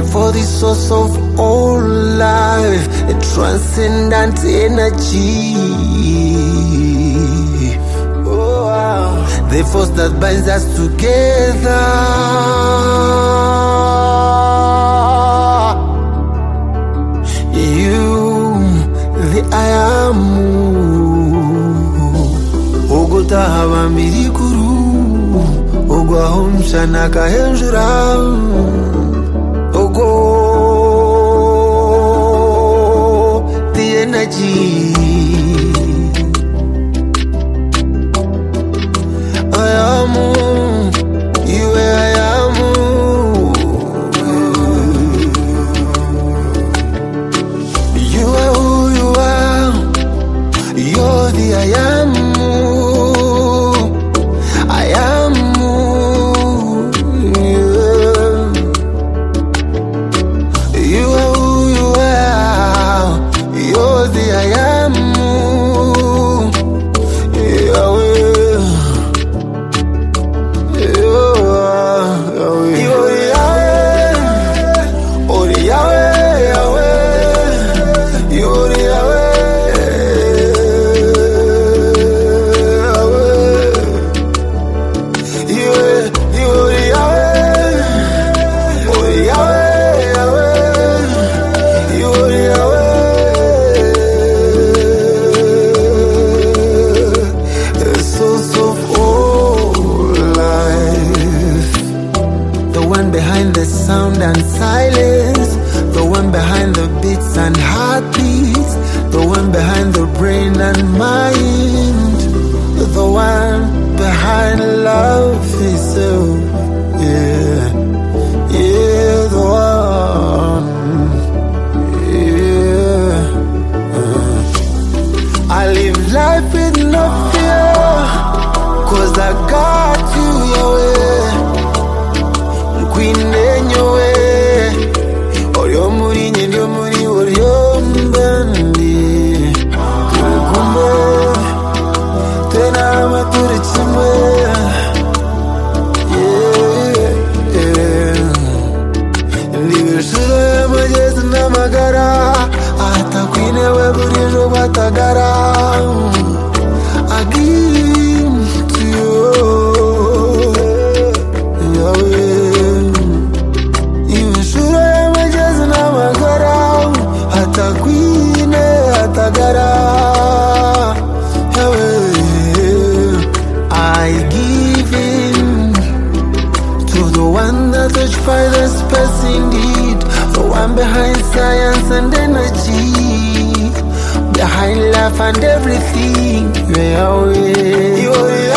for the source of all life, a transcendent energy. Oh, wow. The force that binds us together. You, the I am. Ogotahaba mirikuru, ogwahomsha nakahenjura. Ogo, the energy. I am you, I am. You are who you are. You're the I am. I am. You are who you are. You're the I am. Behind the sound and silence, the one behind the beats and heartbeats, the one behind the brain and mind, the one behind love itself. Yeah, yeah, the one. Yeah. I live life with no fear, 'cause I got you, Yahweh. Queen enyowe oryo muri nye ndyo muri oryo mbandi kumbe tena maturi chimwe nibishuro y'amagezi n'amagara atakwine we burijo batagara again to you, Yahweh. I give in to the one that touched by the space indeed, the one behind science and energy, behind life and everything. Yahweh.